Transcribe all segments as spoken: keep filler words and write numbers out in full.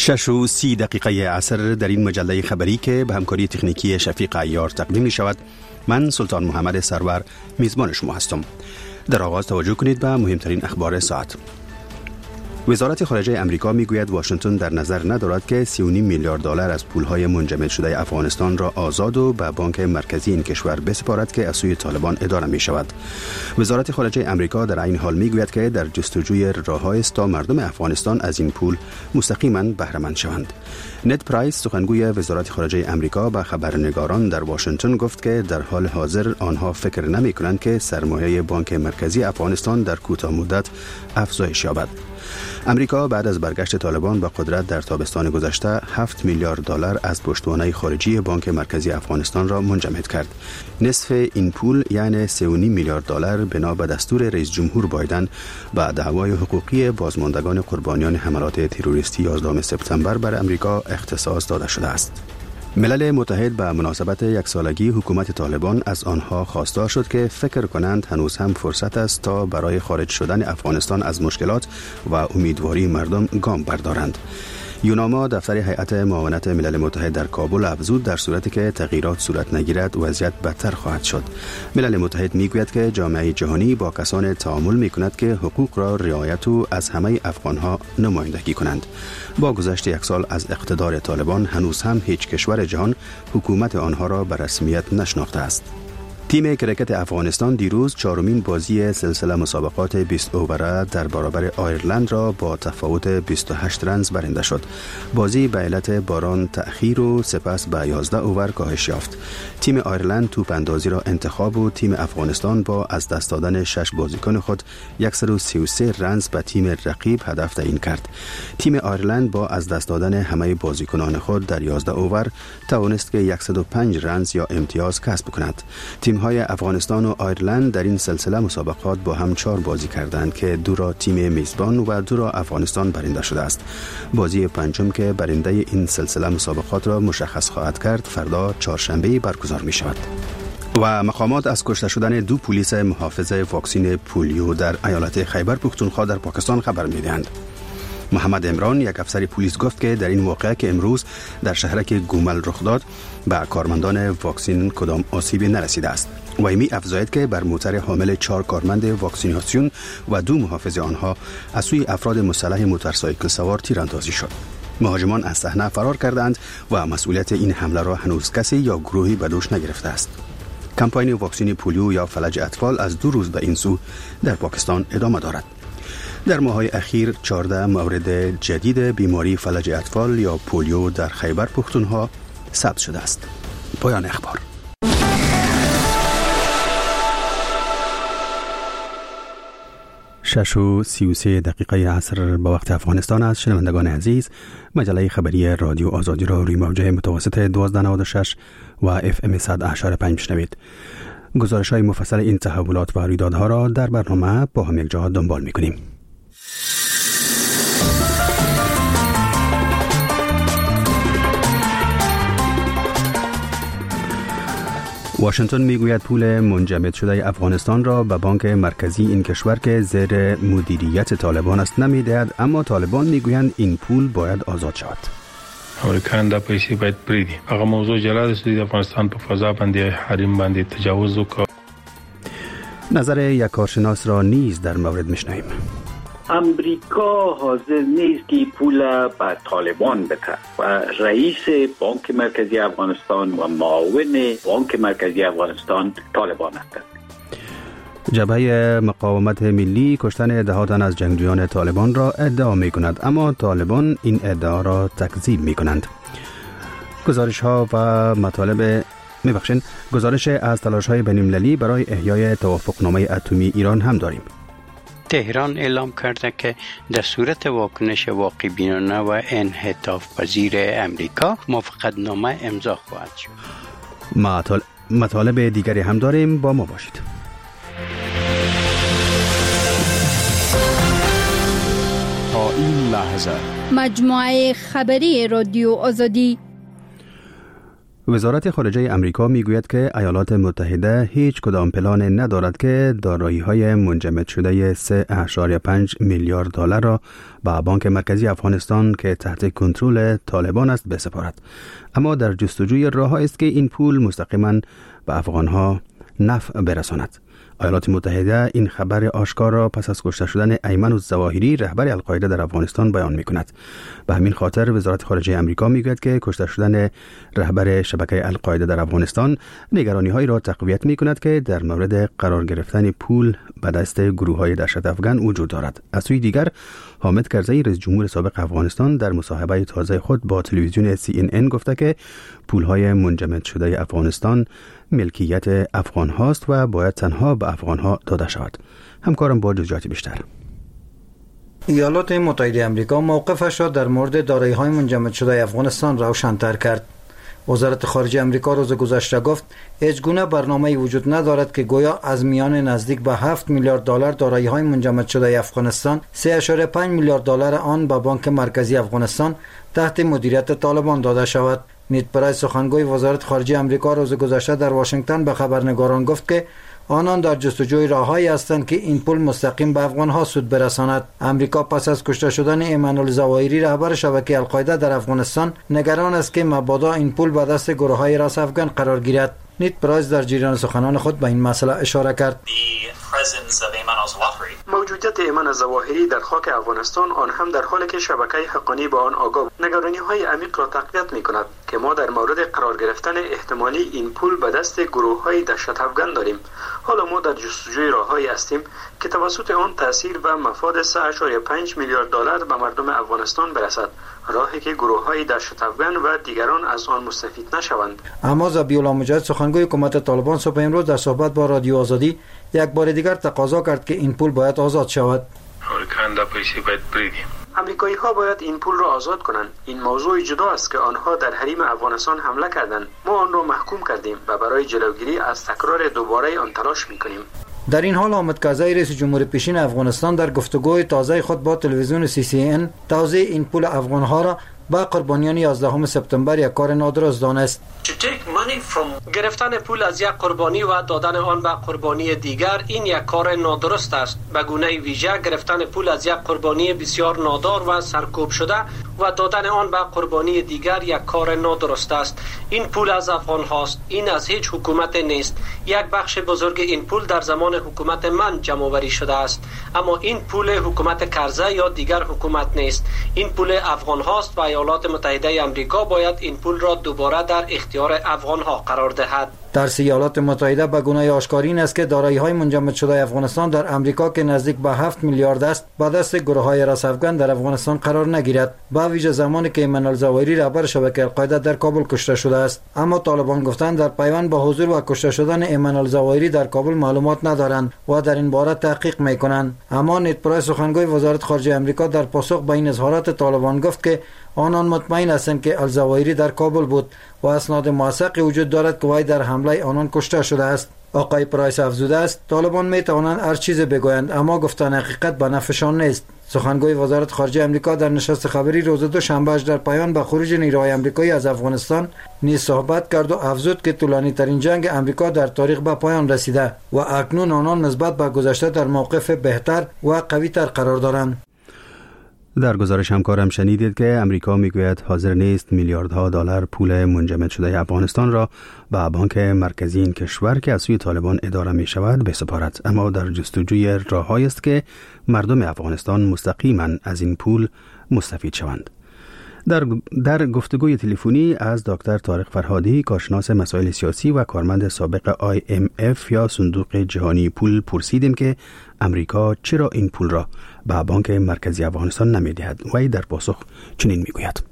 شش و سی دقیقه عصر در این مجله خبری که به همکاری تکنیکی شفیق عیار تقدیم می شود. من سلطان محمد سرور میزبان شما هستم. در آغاز توجه کنید به مهمترین اخبار ساعت. وزارت خارجه امریکا میگوید واشنگتن در نظر ندارد که سی و نیم میلیارد دلار از پولهای منجمد شده افغانستان را آزاد و به بانک مرکزی این کشور بسپارد که از سوی طالبان اداره می شود. وزارت خارجه امریکا در این حال میگوید که در جستجوی راه‌هایی است تا مردم افغانستان از این پول مستقیما بهره مند شوند. نت پرایس سخنگوی وزارت خارجه امریکا به خبرنگاران در واشنگتن گفت که در حال حاضر آنها فکر نمی کنند که سرمایه بانک مرکزی افغانستان در کوتاه مدت افزایش یابد. امریکا بعد از برگشت طالبان به قدرت در تابستان گذشته هفت میلیارد دلار از پشتوانه خارجی بانک مرکزی افغانستان را منجمد کرد. نصف این پول یعنی سه و نیم میلیارد دلار بنا به دستور رئیس جمهور بایدن به دعوای حقوقی بازماندگان قربانیان حملات تروریستی یازدهم سپتامبر بر امریکا اختصاص داده شده است. ملل متحد به مناسبت یک سالگی حکومت طالبان از آنها خواستار شد که فکر کنند هنوز هم فرصت است تا برای خارج شدن افغانستان از مشکلات و امیدواری مردم گام بردارند. یوناما دفتر هیئت معاونت ملل متحد در کابل افزود در صورتی که تغییرات صورت نگیرد وضعیت بدتر خواهد شد. ملل متحد میگوید که جامعه جهانی با کسان تعامل میکند که حقوق را رعایت و از همه افغانها نمایندگی کنند. با گذشت یک سال از اقتدار طالبان هنوز هم هیچ کشور جهان حکومت آنها را به رسمیت نشناخته است. تیم کرکت افغانستان دیروز چهارمین بازی سلسله مسابقات بیست اووره در برابر آیرلند را با تفاوت بیست و هشت رنز برنده شد. بازی به علت باران تأخیر و سپس به یازده اوور کاهش یافت. تیم آیرلند توپ اندازی را انتخاب و تیم افغانستان با از دست دادن شش بازیکن خود صد و سی و سه رنز به تیم رقیب هدف تعیین کرد. تیم آیرلند با از دست دادن همه بازیکنان خود در یازده اوور توانست که صد و پنج رنز یا امتیاز کسب کند. تیم های افغانستان و آیرلند در این سلسله مسابقات با هم چهار بازی کردند که دو را تیم میزبان و دو را افغانستان برنده شده است. بازی پنجم که برنده این سلسله مسابقات را مشخص خواهد کرد فردا چهارشنبه برگزار می شود. و مقامات از کشته شدن دو پلیس محافظ واکسن پولیو در ایالت خیبر پختونخوا در پاکستان خبر می دهند. محمد عمران یک افسر پلیس گفت که در این واقعه که امروز در شهرک گومل رخ داد به کارمندان واکسن کدام آسیبی نرسیده است. و می افزاید که بر موتر حامل چهار کارمند واکسیناسیون و دو محافظ آنها از سوی افراد مسلح موتورسایکل سوار تیراندازی شد. مهاجمان از صحنه فرار کردند و مسئولیت این حمله را هنوز کسی یا گروهی به دوش نگرفته است. کمپاین واکسن پولیو یا فلج اطفال از دو روز به این سو در پاکستان ادامه دارد. در ماه‌های اخیر چهارده مورد جدید بیماری فلج اطفال یا پولیو در خیبر پختونخوا ثبت شده است. پایان اخبار. شش و سی و سه دقیقه عصر به وقت افغانستان است. شنوندگان عزیز، مجله خبری رادیو آزادی را روی موجه متوسط دوازده نود و شش و اف ام صد و هشت پنج میشنوید. گزارش های مفصل این تحولات و رویدادها را در برنامه با هم یک جا دنبال می‌کنیم. واشنگتن میگوید پول منجمد شده افغانستان را به بانک مرکزی این کشور که زیر مدیریت طالبان است نمیدهد، اما طالبان میگویند این پول باید آزاد شود. امریکایان دا پیسې باید پریدي. هغه موضوع جلا ده چې د افغانستان په فضا باندې حریم باندې تجاوز وکړ. نظر یک کارشناس را نیز در مورد میشنویم. امریکا حاضر نیست که پول به طالبان بده و رئیس بانک مرکزی افغانستان و معاون بانک مرکزی افغانستان طالبان هستند. جبهه مقاومت ملی کشتن ده ها تن از جنگجویان طالبان را ادعا می کند، اما طالبان این ادعا را تکذیب می کنند. گزارش ها و مطالب میبخشین گزارش از تلاش های بین‌المللی برای احیای توافقنامه اتمی ایران هم داریم. تهران اعلام کرده که در صورت واکنش واقع بینانه و انعطاف پذیر امریکا موافقتنامه امضا خواهد شد. مطالب دیگری هم داریم، با ما باشید. تا این لحظه مجموعه خبری رادیو آزادی. وزارت خارجه امریکا میگوید که ایالات متحده هیچ کدام پلان ندارد که دارایی‌های منجمد شده سه ممیز پنج میلیارد دلار را به بانک مرکزی افغانستان که تحت کنترل طالبان است بسپارد، اما در جستجوی راه‌هایی است که این پول مستقیما به افغانها نفع برساند. ایالات متحده این خبر آشکار را پس از کشته شدن ایمن الظواهری رهبر القاعده در افغانستان بیان می‌کند. به همین خاطر وزارت خارجه آمریکا میگوید که کشته شدن رهبر شبکه القاعده در افغانستان نگرانی‌هایی را تقویت می‌کند که در مورد قرار گرفتن پول به دست گروه‌های دهشت افغان وجود دارد. از سوی دیگر حامد کرزی رئیس جمهور سابق افغانستان در مصاحبه تازه خود با تلویزیون سی ان ان گفته که پول‌های منجمد شده افغانستان ملکیت افغان هاست و باید تنها به افغان ها داده شود. همکارم با جزئیات بیشتر. ایالات متحده آمریکا موقفش را در مورد دارایی‌های منجمد شده افغانستان روشن‌تر کرد. وزارت خارجه آمریکا روز گذشته گفت هیچ گونه برنامه‌ای وجود ندارد که گویا از میان نزدیک به هفت میلیارد دلار دارایی‌های منجمد شده افغانستان سه ممیز پنج میلیارد دلار آن به بانک مرکزی افغانستان تحت مدیریت طالبان داده شود. نیت پرایس سخنگوی وزارت خارجه آمریکا روز گذشته در واشنگتن به خبرنگاران گفت که آنان در جستجوی راههایی هستند که این پول مستقیم به افغان‌ها سود برساند. آمریکا پس از کشته شدن ایمن الظواهری رهبر شبکه القاعده در افغانستان نگران است که مبادا این پول به دست گروه‌های راست افغان قرار گیرد. نیت پرایس در جریان سخنان خود به این مسئله اشاره کرد. موجودیت ایمن الظواهری در خاک افغانستان، آن هم در حالی که شبکه حقانی با آن آگاه، نگرانی‌های عمیق را تقویت می‌کند که ما در مورد قرار گرفتن احتمالی این پول به دست گروه‌های دهشت افغان داریم. حالا ما در جستجوی راههایی هستیم که توسط آن تاثیر و مفاد سه ممیز پنج میلیارد دلار به مردم افغانستان برسد، راهی که گروه‌های دهشت افغان و دیگران از آن مستفید نشوند. اما ذبیح الله مجاهد سخنگوی حکومت طالبان صبح امروز در صحبت با رادیو آزادی یک بار دیگر تقاضا کرد که این پول باید آزاد شود. امریکایان پیسې باید پریږدي. امریکایی ها باید این پول را آزاد کنند. این موضوع جدا است که آنها در حریم افغانستان حمله کردند. ما آن را محکوم کردیم و برای جلوگیری از تکرار دوباره آن تلاش می‌کنیم. در این حال حامد کرزی رئیس جمهور پیشین افغانستان در گفتگوی تازه خود با تلویزیون سی سی ان توضیح این پول افغان‌ها را با قربانیان یازدهم سپتامبر یک کار نادرست دانست. گرفتن پول از یک قربانی و دادن آن به قربانی دیگر این یک کار نادرست است. به گونه ویژه گرفتن پول از یک قربانی بسیار نادار و سرکوب شده و دادن آن به قربانی دیگر یک کار نادرست است. این پول از افغان هاست. این از هیچ حکومت نیست. یک بخش بزرگ این پول در زمان حکومت من جمع آوری شده است، اما این پول حکومت کرزی یا دیگر حکومت نیست. این پول افغان هاست و ایالات متحده آمریکا باید این پول را دوباره در اختیار افغان ها قرار دهد. در ایالات متحده به گونه آشکار این است که دارایی‌های منجمد شده افغانستان در آمریکا که نزدیک به هفت میلیارد است به دست گروه‌های راست افغان در افغانستان قرار نگیرد، با ویژه زمانی که ایمن الظواهری رهبر شبکه القاعده در کابل کشته شده است. اما طالبان گفتند در پیوند با حضور و کشته شدن ایمن الظواهری در کابل معلومات ندارند و در این باره تحقیق می‌کنند. اما نیت پرایس سخنگوی وزارت خارجه آمریکا در پاسخ به این اظهارات طالبان گفت که آنان مطمئن هستند که الظواهری در کابل بود و اسناد موثقی وجود دارد که وی در حمله آنان کشته شده است. آقای پرایس افزوده است طالبان می توانند هر چیز بگویند، اما گفتن حقیقت به نفعشان نیست. سخنگوی وزارت خارجه آمریکا در نشست خبری روز دوشنبه در پایان به خروج نیروهای آمریکایی از افغانستان نیز صحبت کرد و افزود که طولانی ترین جنگ آمریکا در تاریخ به پایان رسیده و اکنون آنان نسبت به گذشته در موقف بهتر و قوی تر قرار دارند. در گزارش همکارم شنیدید که امریکا میگوید حاضر نیست میلیاردها دلار پول منجمد شده افغانستان را به بانک مرکزی این کشور که از سوی طالبان اداره می شود بسپارد، اما در جستجوی راههایی است که مردم افغانستان مستقیما از این پول مستفید شوند. در در گفتگوی تلفنی از دکتر طارق فرهادی کارشناس مسائل سیاسی و کارمند سابق آی ام اف یا صندوق جهانی پول پرسیدیم که امریکا چرا این پول را به بانک مرکزی افغانستان نمی‌دهد و ای در پاسخ چنین میگوید: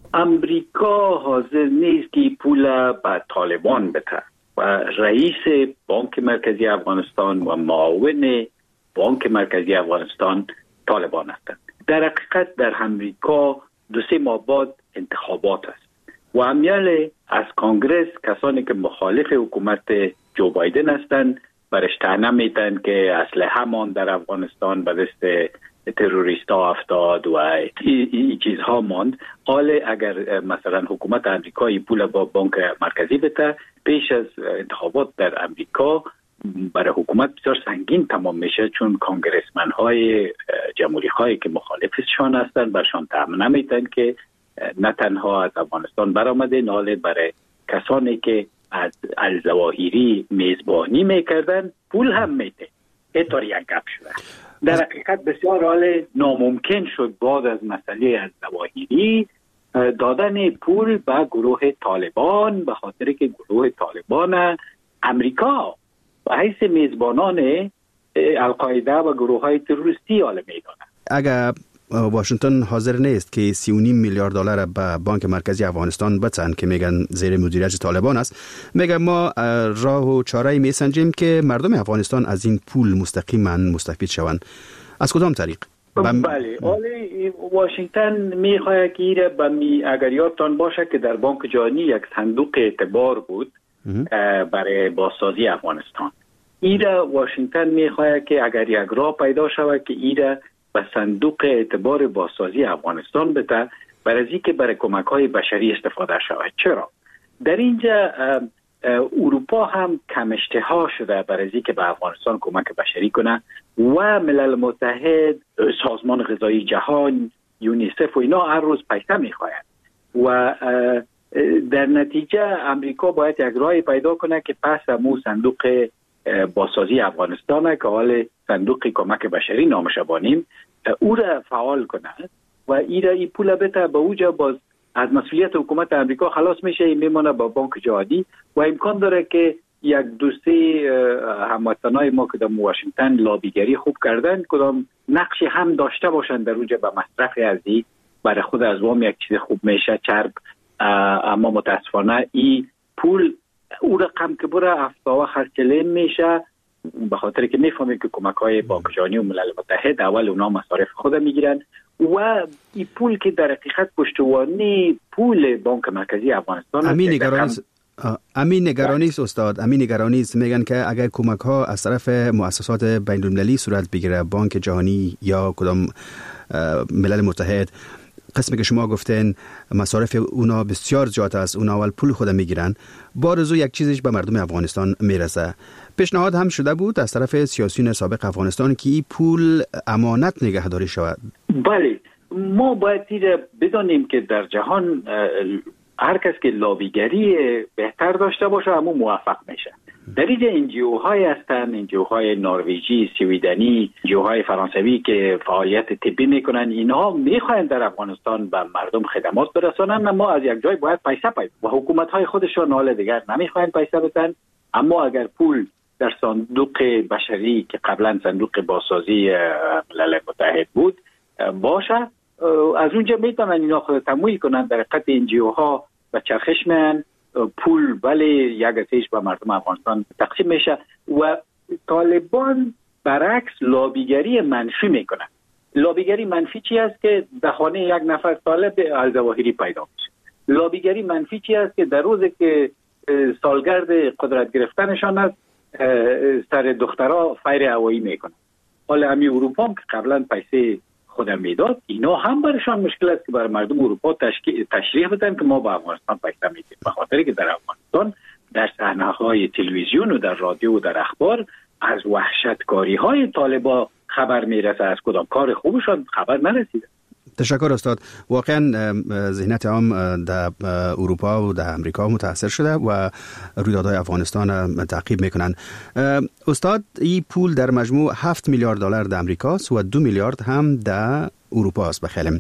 امریکا حاضر نیست که پول به طالبان بده و رئیس بانک مرکزی افغانستان و معاون بانک مرکزی افغانستان طالبان هستند. در حقیقت در امریکا دو سه ماه بعد انتخابات است و امیال از کانگرس کسانی که مخالف حکومت جو بایدن هستند برش طعنه میتن که اسلحه مان در افغانستان به دست تروریستا افتاد و این چیزها ماند. حال اگر مثلا حکومت امریکایی پول با بانک مرکزی بده، پیش از انتخابات در امریکا برای حکومت بسیار سنگین تمام میشه، چون کانگرسمن های جمهوری خواهی که مخالفشان هستند برشان تعمین نمیدن که نه تنها از افغانستان برآمده، ناله برای کسانی که از الظواهری میزبانی میکردن پول هم میده. اینطور یک گپ شده. در حقیقت بسیار حال ناممکن شد بعد از مسئله الظواهری دادن پول به گروه طالبان، به خاطر که گروه طالبان امریکا به حیث میزبانان القاعده و گروه های تروریستی حال میدانند. اگر واشنگتن حاضر نیست که سی و نیم میلیارد دلار به بانک مرکزی افغانستان بدن که میگن زیر مدیریت طالبان است، میگن ما راه و چاره‌ای میسنجیم که مردم افغانستان از این پول مستقیما مستفید شوند. از کدام طریق؟ بم... بله، ولی واشنگتن میخواد که ایره بمی اگر یادتان باشه که در بانک جهانی یک صندوق اعتبار بود برای بازسازی افغانستان. ایره واشنگتن میخواد که اگر یک راه پیدا شود که ایره به صندوق اعتبار بازسازی افغانستان بده، برای اینکه برای کمک‌های بشری استفاده شود. چرا؟ در اینجا اروپا هم کم اشتها شده برای اینکه به افغانستان کمک بشری کنه و ملل متحد، سازمان غذایی جهان، یونیسف و اینا هر روز پیسه میخواهند و در نتیجه امریکا باید یک راهی پیدا کنه که پس امو صندوق بازسازی افغانستان که حال صندوق کمک بشری نامش بانیم او را فعال کنه و ای را ای پول بده به اوجا باز از مسئولیت حکومت امریکا خلاص میشه، این میمونه با بانک جهانی و امکان داره که یک دوستی هموطنای ما که در واشنگتن لابیگری خوب کردن کدام نقشی هم داشته باشند در اوجا به مصرف ارزی برای خود از وام یک چیز خوب میشه چرب، اما متاسفانه این پول او رقم که بره افتاوه خرچلین میشه به خاطر که میفهمیم که کمک های بانک جهانی و ملل متحد اول اونا مصارف خود میگیرن و این پول که در حقیقت پشتوانی پول بانک مرکزی افغانستان امین نگرانی امین نگرانی است استاد، امین نگرانی است. میگن که اگر کمک ها از طرف مؤسسات بین المللی صورت بگیره، بانک جهانی یا کدام ملل متحد، قسمی که شما گفتین مصارف اونا بسیار زیاد است، اونا اول پول خود میگیرن، بارزو یک چیزش به مردم افغانستان میرسه. پیشنهاد هم شده بود از طرف سیاسیون سابق افغانستان که این پول امانت نگهداری شود. بله، ما باید بدانیم که در جهان هر کس که لابیگری بهتر داشته باشه همون موفق میشه. در اینجا انجیو های هستن، انجیو های نروژی، سویدنی، انجیو های فرانسوی که فعالیت طبی میکنن، اینها میخواین در افغانستان به مردم خدمات برسانن، اما از یک جای باید پیسه پیدا و حکومت های خودشون حال دیگر نمیخواین پیسه بدن. اما اگر پول در صندوق بشری که قبلا صندوق بازسازی ملل متحد بود باشه، از اونجا میتونن اینا خود تمویل کنن. در حقیقت انجیو ها و چرخش میان پول ولی یک اتیش به مردم افغانستان تقسیم میشه و طالبان برعکس لابیگری منفی میکنن. لابیگری منفی چی است که دهانه یک نفر طالب الظواهری پیدا میشه. لابیگری منفی چی است که در روزی که سالگرد قدرت گرفتنشان است سر دخترها فیر هوایی میکنن. حالا همین اروپا هم که قبلا پیسه خودم میداد، اینا هم برشان مشکل است که برای مردم اروپا تشریح بدن که ما با افغانستان پیسه میدیم، به خاطر که در افغانستان در صحنه‌های تلویزیون و در رادیو و در اخبار از وحشتکاری های طالبان خبر میرسه، از کدام کار خوبشان خبر نرسیده. تشکر استاد. واقعا ذهنیت عام در اروپا و در امریکا متاثر شده و رویدادهای افغانستان تعقیب میکنن. استاد، این پول در مجموع هفت میلیارد دلار در امریکاست و دو میلیارد هم در اروپا است. بخیلم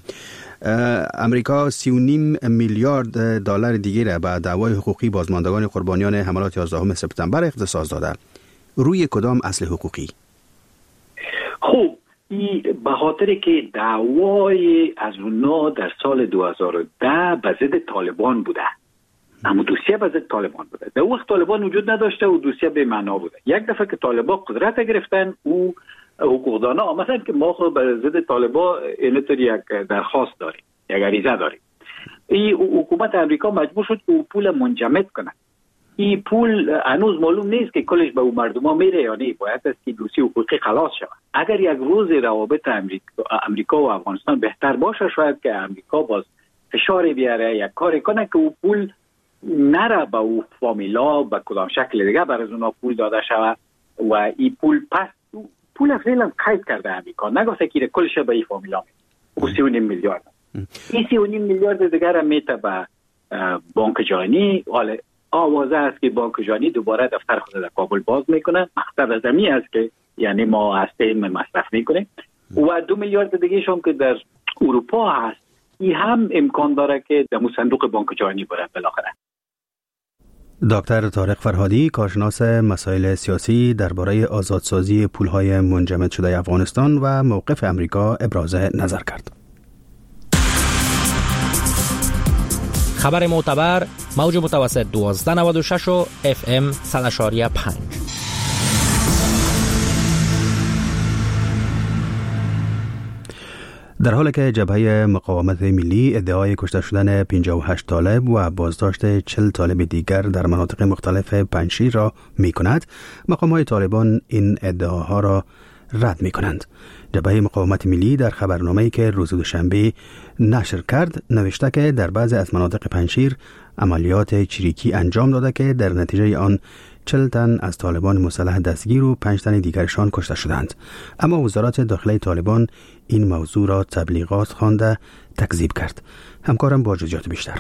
امریکا سی و نیم میلیارد دلار دیگه را به دعوای حقوقی بازماندگان قربانیان حملات یازدهم سپتامبر اختصاص داده. روی کدام اصل حقوقی؟ خوب، این به خاطر که دعوای از اونا در سال دو هزار و ده به ضد طالبان بوده، اما دوسیه به ضد طالبان بوده. در وقت طالبان وجود نداشته و دوسیه به معنا بوده. یک دفعه که طالبان قدرت گرفتن او حقوقدانا آمدن که ما خود به ضد طالبان اینطور یک درخواست داریم، یک عریضه داریم. این حکومت امریکا مجبور شد که پول منجمد کنه این پول هنوز معلوم نیست که کلش به اون مردم ها میره یا نه. باید است که دوسیه حقوقی خلاص شود. اگر یک روز روابط امریکا, امریکا و افغانستان بهتر باشه، شاید که امریکا باز فشار بیاره، یک کاری کنه که اون پول نره به اون فامیلا به کدام شکل دیگه بر از اونا پول داده شود و این پول پس پول فعلا قید کرده امریکا، نگفته که کلش به این فامیلا میره. سی و نیم میلیارد این سی و نیم میلیارد دیگر میته به بانک جهانی. حالا آوازه است که بانک جهانی دوباره دفتر خود در کابل باز میکنه. مقصد از این است که یعنی ما از تیم مصرف میکنیم و دو میلیارد دیگه شون که در اروپا هست، این هم امکان داره که در صندوق بانک جهانی بره بالاخره. دکتر طارق فرهادی، کارشناس مسائل سیاسی، درباره آزادسازی پولهای منجمد شده افغانستان و موقف امریکا ابراز نظر کرد. خبر معتبر، موج متوسط دوازده نود و شش و اف ام صد و پنج. در حالی که جبهه مقاومت ملی ادعای کشته شدن پنجاه و هشت طالب و بازداشت چهل طالب دیگر در مناطق مختلف پنجشیر را می کند، مقامات طالبان این ادعاها را رد می کنند. جبهه مقاومت ملی در خبرنامه‌ای که روز دوشنبه نشر کرد نوشته که در بعضی از مناطق پنجشیر عملیات چریکی انجام داده که در نتیجه آن چهل تن از طالبان مسلح دستگیر و پنج تن دیگرشان کشته شدند. اما وزارت داخلی طالبان این موضوع را تبلیغات خوانده تکذیب کرد. همکارم با جزئیات بیشتر.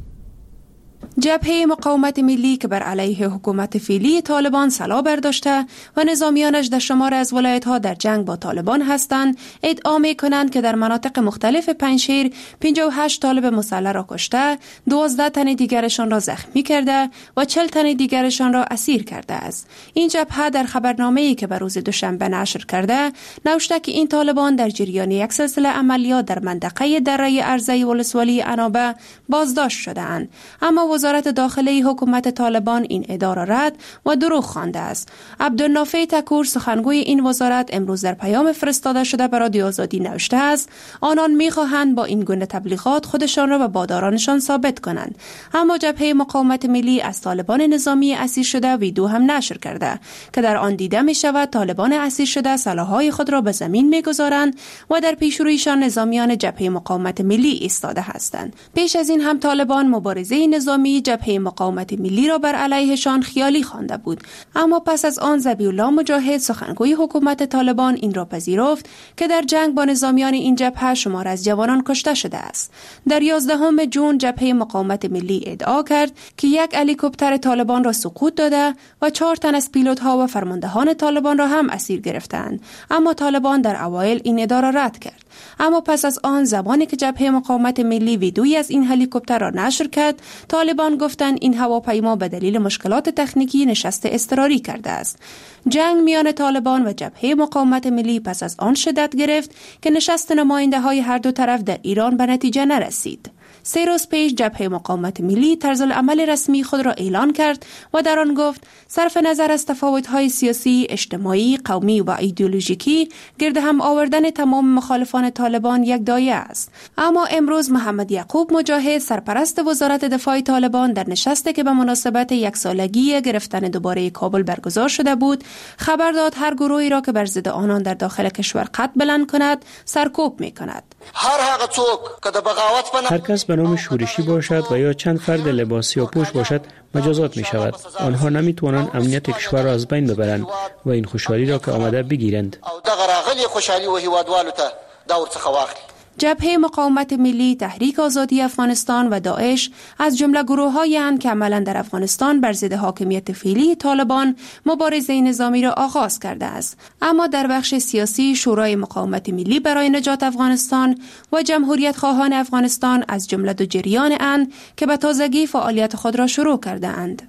جبهه مقاومت ملی که بر علیه حکومت فعلی طالبان سلا برداشته و نظامیانش در شمار از ولایت‌ها در جنگ با طالبان هستند، ادعا می‌کنند که در مناطق مختلف پنجشیر پنجاه و هشت طالب مسلح را کشته، دوازده تن دیگرشان را زخمی کرده و چهل تن دیگرشان را اسیر کرده است. این جبهه در خبرنامه‌ای که بر روز دوشنبه نشر کرده، نوشته که این طالبان در جریان یک سلسله عملیات در منطقه دره ارزی ولسوالی عنابه بازداشت شده‌اند. اما وزارت داخلی حکومت طالبان این ادعا را رد و دروغ خوانده است. عبدالنافع تکور، سخنگوی این وزارت، امروز در پیام فرستاده شده به رادیو آزادی نوشته است آنان می‌خواهند با این گونه تبلیغات خودشان را و بادارانشان ثابت کنند. اما جبهه مقاومت ملی از طالبان نظامی اسیر شده ویدیو هم نشر کرده که در آن دیده می شود طالبان اسیر شده سلاح‌های خود را به زمین می‌گذارند و در پیشرویشان نظامیان جبهه مقاومت ملی ایستاده هستند. پیش از این هم طالبان مبارزه نظامی جبهه مقاومت ملی را بر علیهشان خیالی خوانده بود، اما پس از آن ذبیح الله مجاهد، سخنگوی حکومت طالبان، این را پذیرفت که در جنگ با نظامیان این جبهه شمار از جوانان کشته شده است. در یازدهم ژوئن جبهه مقاومت ملی ادعا کرد که یک هلیکوپتر طالبان را سقوط داده و چهار تن از پیلوت‌ها و فرماندهان طالبان را هم اسیر گرفتند، اما طالبان در اوایل این ادعا را رد کرد. اما پس از آن زمانی که جبهه مقاومت ملی ویدیویی از این هلیکوپتر را نشر کرد، طالبان گفتند این هواپیما به دلیل مشکلات تکنیکی نشست اضطراری کرده است. جنگ میان طالبان و جبهه مقاومت ملی پس از آن شدت گرفت که نشست نماینده‌های هر دو طرف در ایران به نتیجه نرسید. سه روز پیش جبهه مقاومت ملی طرز العمل رسمی خود را اعلان کرد و در آن گفت صرف نظر از تفاوت‌های سیاسی، اجتماعی، قومی و ایدئولوژیکی، گرد هم آوردن تمام مخالفان طالبان یک دایه است. اما امروز محمد یعقوب مجاهد، سرپرست وزارت دفاع طالبان، در نشستی که به مناسبت یک سالگی گرفتن دوباره کابل برگزار شده بود، خبر داد هر گروهی را که بر ضد آنان در داخل کشور قد بلند کند سرکوب می‌کند. هر هغه څوک که د بغاوت په هر کس به نام شورشی باشد و یا چند فرد لباسی و پوش باشد مجازات می شود. آنها نمی توانند امنیت کشور را از بین ببرند و این خوشحالی را که آمده بگیرند. او دغه راغلی خوشحالي و هیوادوالو ته دا ورڅخه واخلي. جبهه مقاومت ملی، تحریک آزادی افغانستان و داعش از جمله گروه‌هایی اند که عملاً در افغانستان بر ضد حاکمیت فعلی طالبان مبارزه نظامی را آغاز کرده است. اما در بخش سیاسی، شورای مقاومت ملی برای نجات افغانستان و جمهوریت خواهان افغانستان از جمله دو جریان اند که به تازگی فعالیت خود را شروع کرده اند.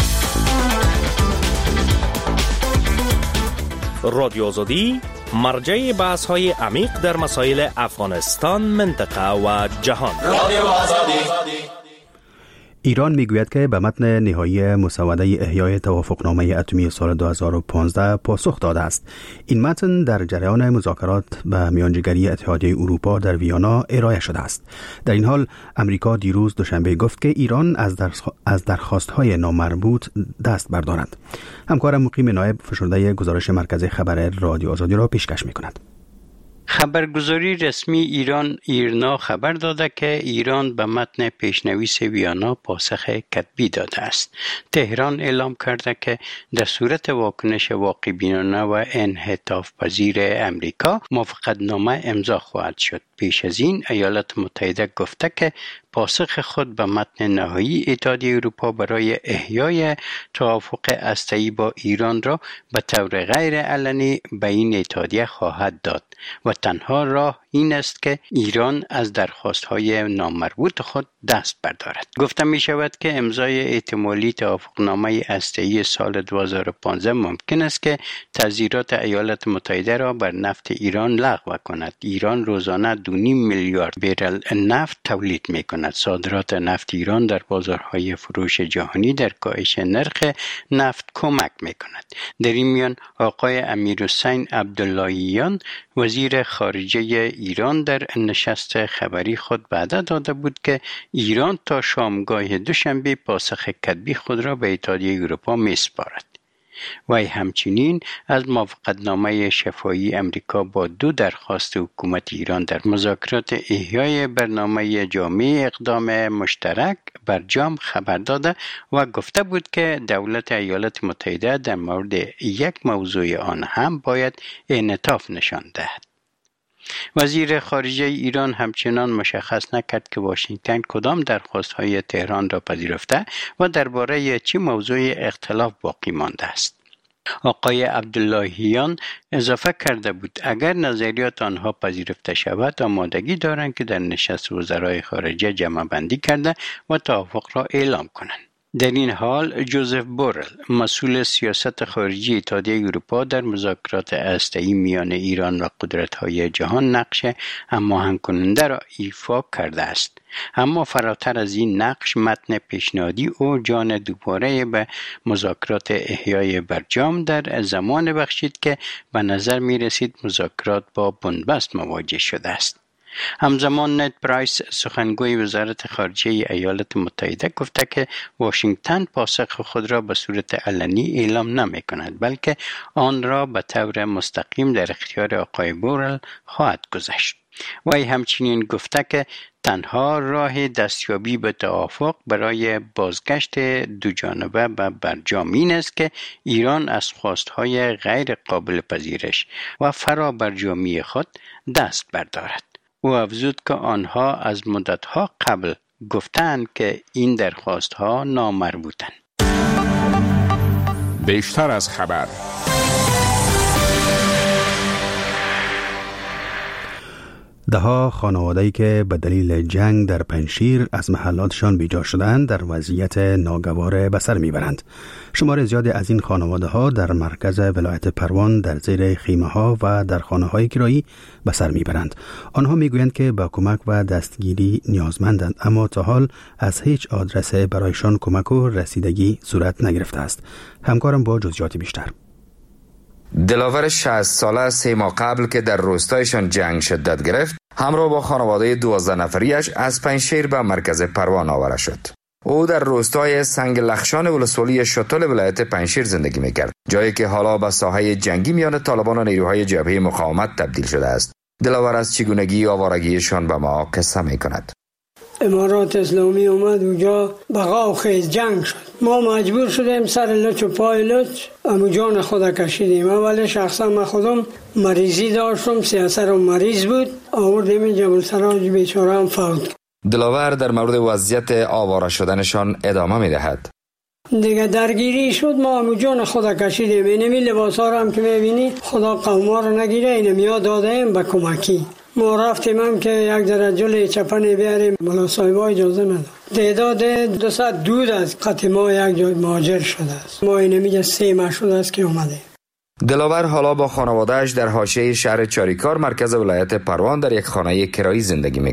رادیو آزادی، مرجع بحث های عمیق در مسائل افغانستان، منطقه و جهان. ایران میگوید که به متن نهایی مسوده احیای توافقنامه اتمی سال دو هزار و پانزده پاسخ داده است. این متن در جریان مذاکرات به میانجیگری اتحادیه اروپا در ویانا ارائه شده است. در این حال امریکا دیروز دوشنبه گفت که ایران از از درخواست‌های نامربوط دست بردارد. همکارم مقیم نایب فشرده گزارش مرکز خبر رادیو آزادی را پیشکش می‌کند. خبرگزاری رسمی ایران ایرنا خبر داده که ایران به متن پیشنویس ویانا پاسخ کتبی داده است. تهران اعلام کرده که در صورت واکنش واقع بینانه و انعطاف پذیر امریکا موافقتنامه امضا خواهد شد. پیش از این ایالات متحده گفته که پاسخ خود به متن نهایی اتحادیه اروپا برای احیای توافق هسته‌ای با ایران را به طور غیر علنی به این اتحادیه خواهد داد و تنها راه این است که ایران از درخواست‌های نامربوط خود دست بردارد. گفته می شود که امضای احتمالی توافقنامه هسته‌ای سال دو هزار و پانزده ممکن است که تذیرات ایالات متحده را بر نفت ایران لغو کند. ایران روزانه دو و نیم میلیارد برل نفت تولید می کند. صادرات نفت ایران در بازارهای فروش جهانی در کاهش نرخ نفت کمک می کند. در این میان آقای امیرحسین عبداللهیان وزیر خارجه ایران در نشست خبری خود وعده داده بود که ایران تا شامگاه دوشنبه پاسخ کتبی خود را به اتحادیه اروپا می‌سپارد. وی همچنین از موافقتنامه شفاهی امریکا با دو درخواست حکومت ایران در مذاکرات احیای برنامه جامع اقدام مشترک برجام خبر داده و گفته بود که دولت ایالات متحده در مورد یک موضوع آن هم باید انعطاف نشان دهد. وزیر خارجه ایران همچنان مشخص نکرد که واشنگتن کدام درخواست‌های تهران را پذیرفته و درباره چه موضوع اختلاف باقی مانده است. آقای عبداللهیان اضافه کرده بود اگر نظریات آنها پذیرفته شود آمادگی دارند که در نشست وزرای خارجه جمع بندی کرده و توافق را اعلام کنند. در این حال جوزف بورل مسئول سیاست خارجی اتحادیه اروپا در مذاکرات هسته‌ای میان ایران و قدرت‌های جهان نقش هماهنگ کننده را ایفا کرده است. اما فراتر از این نقش متن پیشنهادی او جان دوباره به مذاکرات احیای برجام در زمان بخشید که به نظر می رسید مذاکرات با بنبست مواجه شده است. همزمان نت پرایس سخنگوی وزارت خارجه ایالات متحده گفته که واشنگتن پاسخ خود را به صورت علنی اعلام نمی کند بلکه آن را به طور مستقیم در اختیار آقای بورل خواهد گذاشت. وی همچنین گفته که تنها راه دستیابی به توافق برای بازگشت دو جانبه به برجام این است که ایران از خواستهای غیر قابل پذیرش و فرابرجامی خود دست بردارد. او افزود که آنها از مدتها قبل گفتند که این درخواستها نامربوطند. بیشتر از خبر دهها خانواده‌ای که به دلیل جنگ در پنجشیر از محلاتشان بیجا شدند در وضعیت ناگوار به سر میبرند. شمار زیادی از این خانواده‌ها در مرکز ولایت پروان در زیر خیمه‌ها و در خانه‌های کرایی به سر میبرند. آنها میگویند که با کمک و دستگیری نیازمندند اما تا حال از هیچ آدرس برایشان کمک و رسیدگی صورت نگرفته است. همکارم با جزئیات بیشتر. دلاور شصت ساله سه ماه قبل که در روستایشان جنگ شدت گرفت همراه با خانواده دوازده نفریش از پنجشیر به مرکز پروان آورده شد. او در روستای سنگ لخشان ولسوالی شتل ولایت پنجشیر زندگی میکرد، جایی که حالا به ساحه جنگی میان طالبان و نیروهای جبهه مقاومت تبدیل شده است. دلاور از چگونگی آوارگیشان به ما قصه میکند. امارات اسلامی اومد اونجا بقا و خیز جنگ شد. ما مجبور شدیم سر لچ و پای لچ امو جان خدا کشیدیم. اولی شخصا من خودم مریضی داشتم، سیاسرم مریض بود، آوردیم جبل سراج بیچاره هم فوت. دلاور در مورد وضعیت آواره شدنشان ادامه میدهد. دیگه درگیری شد، ما امو جان خدا کشیدیم. اینمی لباس ها هم که میبینی خدا قوما رو نگیره، اینمی ها دادیم به کمکی. ما رفتیم هم که یک درجل چپنی بیاریم، ملا صاحب اجازه نداد. تعداد دوصد دود از قطع ما یک جای مهاجر شده است. ما اینمیجا سه ماه شده است که اومده. دلاور حالا با خانواده‌اش در حاشیه شهر چاریکار مرکز ولایت پروان در یک خانه کرایی زندگی می‌کند.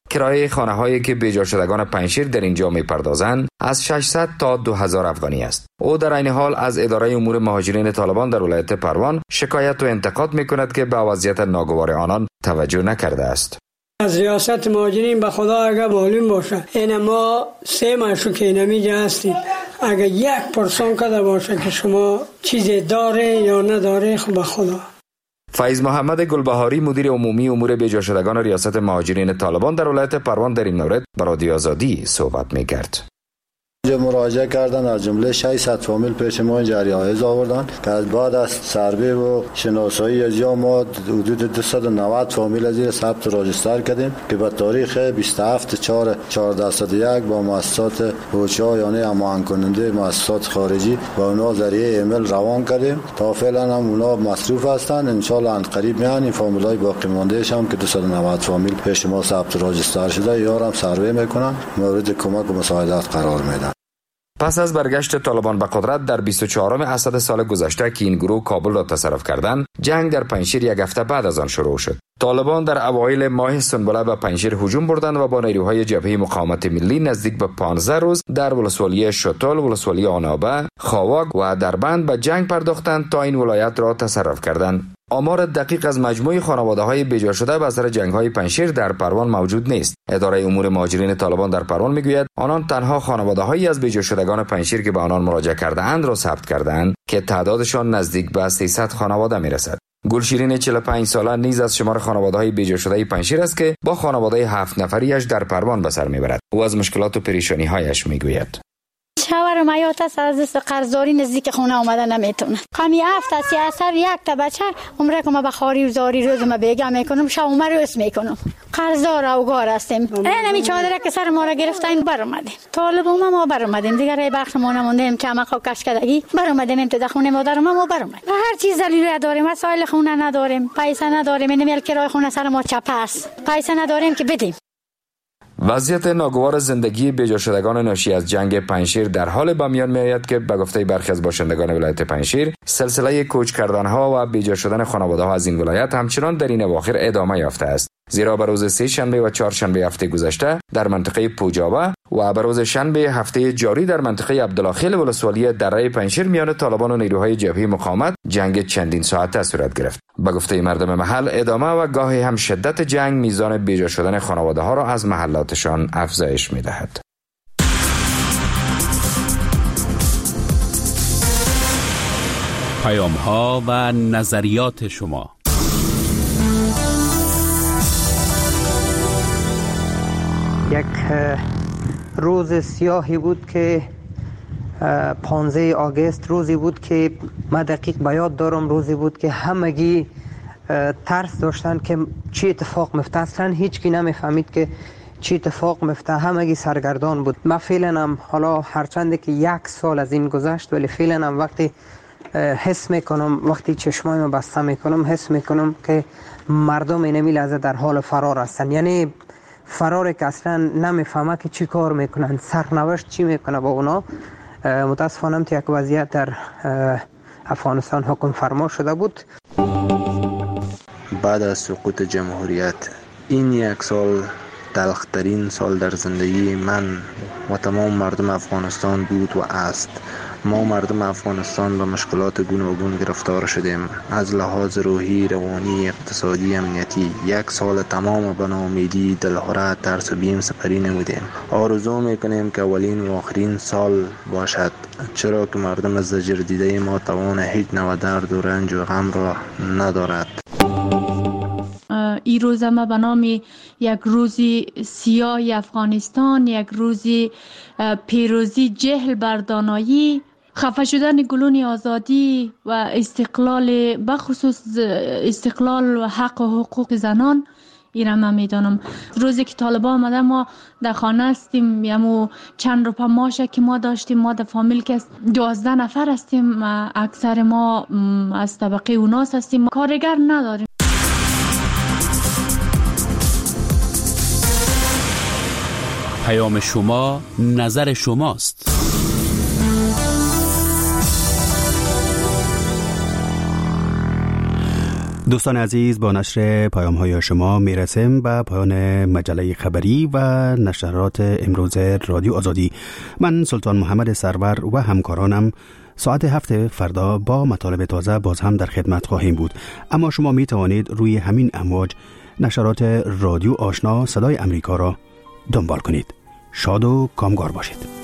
کرایه خانه هایی که بیجا شدگان پنجشیر در اینجا میپردازند از ششصد تا دو هزار افغانی است. او در این حال از اداره امور مهاجرین طالبان در ولایت پروان شکایت و انتقاد میکند که به وضعیت ناگوار آنان توجه نکرده است. از ریاست مهاجرین به خدا اگر معلوم باشه این ما سه مشو که نمیجا هستیم، اگر یک پرسان کده باشه که شما چیزی داره یا نداره خب به خدا. فیض محمد گلبهاری مدیر عمومی امور بیجا شدگان ریاست مهاجرین طالبان در ولایت پروان در این مورد با رادیو آزادی صحبت میکرد. اینجا مراجعه کردن از جمله ششصد فامیل پیش ما اینجا ریایز آوردن که از بعد از سروی و شناسایی از یا ما حدود دویست و نود فامیل از این ثبت راجستر کردیم که به تاریخ بیست و هفتم چهارم چهارده صد و یک با مؤسسات هوچا یعنی هماهنگ کننده مؤسسات خارجی با اونا ذریعه ایمیل روان کردیم تا فعلا هم اونا مصروف هستن. ان شاء الله قریب میان این فامیل های باقی مانده هم که دویست و نود فامیل پیش ما ثبت راجستر شده یارم سروی میکنن مورد کمک و مساعدت قرار میدن. پس از برگشت طالبان به قدرت در بیست و چهارم اسد سال گذشته که این گروه کابل را تصرف کردند، جنگ در پنجشیر یک هفته بعد از آن شروع شد. طالبان در اوایل ماه سنبله به پنجشیر هجوم بردند و با نیروهای جبهه مقاومت ملی نزدیک به پانزده روز در ولسوالی شتل، ولسوالی آنابه، خاواک و دربند به جنگ پرداختند تا این ولایت را تصرف کردند. آمار دقیق از مجموع خانواده‌های بیجا شده به اثر جنگ‌های پنجشیر در پروان موجود نیست. اداره امور مهاجرین طالبان در پروان میگوید آنان تنها خانواده‌هایی از بیجا شدگان پنجشیر که به آنان مراجعه کرده‌اند را ثبت کرده‌اند که تعدادشان نزدیک به سیصد خانواده میرسد. گلشیرین چهل و پنج ساله نیز از شمار خانواده‌های بیجا شده پنجشیر است که با خانواده هفت نفریش در پروان به سر میبرد. او از مشکلات و پریشانی‌هایش میگوید. شوهر میات است از دست قرضداری نزدیک خونه آمده نمیتونه. کمی هفت است اثر یک تا بچه عمره که ما به خاری و زاری روز ما بیگا میکنم شب عمر روز میکنم. قرضدار اوگار هستیم. اینمی چادر که سر ما را گرفتین بر اومدیم. طالب ما ما بر اومدیم. دیگه ای بخش ما نموندیم که ما کش کردگی بر اومدیم تو خونه مادر ما ما بر اومدیم. هر چیز دلیل داریم، وسایل خونه نداریم، پیسه نداریم، نمیل کرای خونه سر ما چپ است. پیسه نداریم که بدیم. وضعیت ناگوار زندگی بیجا شدگان ناشی از جنگ پنجشیر در حال به میان میآید که به گفته برخی از باشندگان ولایت پنجشیر سلسله کوچ کردنها و بیجا شدن خانواده‌ها از این ولایت همچنان در این اواخر ادامه یافته است. زیرا به روز سه شنبه و چهار شنبه هفته گذشته در منطقه پوجاوه و به روز شنبه هفته جاری در منطقه عبدالله ولسوالی دره پنجشیر میان طالبان و نیروهای جبهه مقاومت جنگ چندین ساعته صورت گرفت. به گفته مردم محل ادامه و گاهی هم شدت جنگ میزان بیجا شدن خانواده ها را از محلاتشان افزایش میدهد. پیام ها و نظریات شما. یک روز سیاهی بود که پانزده آگوست روزی بود که من دقیق به یاد دارم، روزی بود که همگی ترس داشتن که چی اتفاق میفته. اصلا هیچ کی نمیفهمید که چی اتفاق میفته، همگی سرگردان بود. من فعلا هم حالا هرچند که یک سال از این گذشت ولی فعلا هم وقتی حس میکنم، وقتی چشمایمو بسته میکنم حس میکنم که مردم اینمی لحظه در حال فرار هستن. یعنی فراره که اصلا نمیفهمه که چی کار میکنن، سرنوشت چی میکنه با اونا. متاسفانه که یک وضعیت در افغانستان حکم فرما شده بود. بعد از سقوط جمهوریت این یک سال تلخترین سال در زندگی من و تمام مردم افغانستان بود و است. ما مردم افغانستان به مشکلات گوناگون گرفتار شدیم، از لحاظ روحی، روانی، اقتصادی، امنیتی. یک سال تمام به ناامیدی، دلهره، ترس و بیم سپری نمودیم. آرزو میکنیم که اولین و آخرین سال باشد، چرا که مردم از زجر دیده ما توان هیچ نوع درد و رنج و غم را ندارد. این روز ما به نام یک روزی سیاه افغانستان، یک روزی پیروزی جهل بر دانایی، خفه شدن گلون آزادی و استقلال، بخصوص استقلال و حق و حقوق زنان، این را من میدانم. روزی که طالبان آمده ما در خانه هستیم، یمو چند روپا ماشه که ما داشتیم، ما در فامیل که دوازده نفر هستیم، اکثر ما از طبقه اوناس هستیم، کارگر نداریم. پیام شما نظر شماست. دوستان عزیز، با نشر پیام های شما میرسیم به پایان مجله خبری و نشرات امروز رادیو آزادی. من سلطان محمد سرور و همکارانم ساعت هفت فردا با مطالب تازه باز هم در خدمت خواهیم بود. اما شما می توانید روی همین امواج نشرات رادیو آشنا صدای امریکا را دنبال کنید. شاد و کامگار باشید.